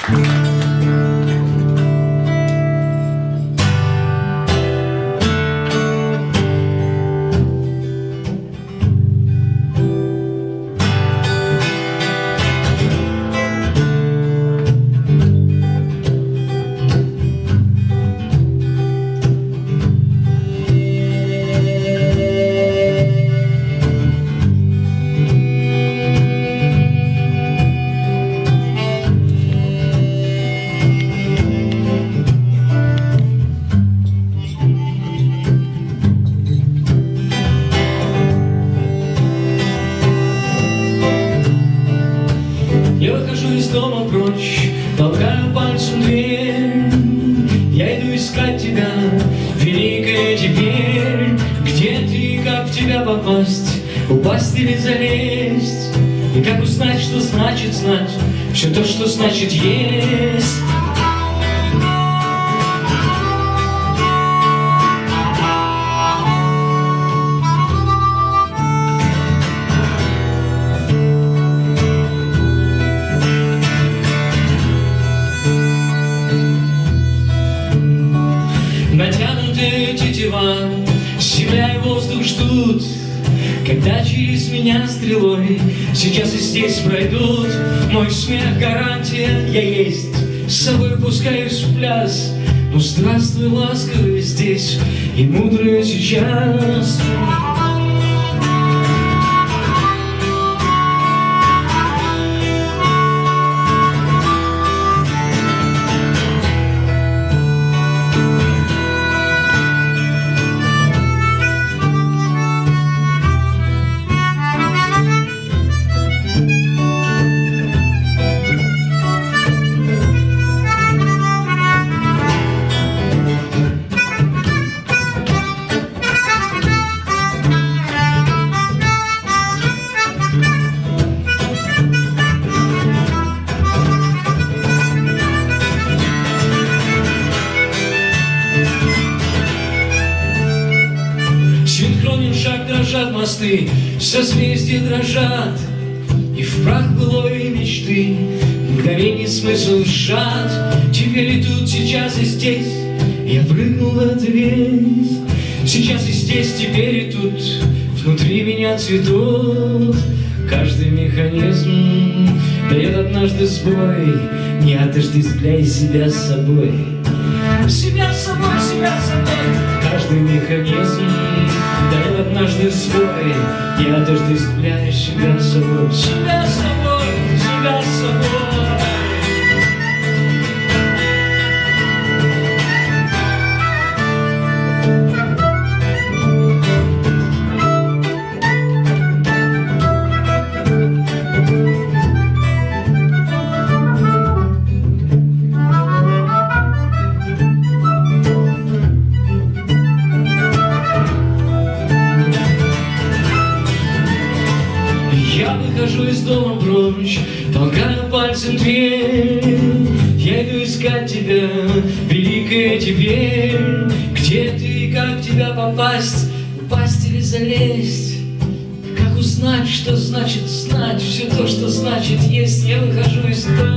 Я выхожу из дома прочь, толкаю пальцем дверь. Я иду искать тебя, великая теперь. Где ты и как в тебя попасть, упасть или залезть? И как узнать, что значит знать все то, что значит есть? Натянутые тетива, земля и воздух ждут, когда через меня стрелой сейчас и здесь пройдут. Мой смех гарантия, я есть, с собой пускаюсь в пляс. Ну здравствуй, ласковый здесь и мудрый сейчас. Синхронен шаг, дрожат мосты, созвездия дрожат, и в прах былой мечты мгновенье смысл сжат. Теперь и тут, сейчас и здесь я прыгнул в ответ. Сейчас и здесь, теперь и тут внутри меня цветут. Каждый механизм дает однажды сбой. Не отождествляй себя с собой. Себя с собой, себя с собой. Каждый механизм дает однажды сбой. Не отождествляй себя с собой. Себя с собой, себя с собой. Я выхожу из дома прочь, толкаю пальцем дверь. Я иду искать тебя, великая теперь. Где ты и как в тебя попасть, упасть или залезть? Как узнать, что значит знать все то, что значит есть? Я выхожу из дома.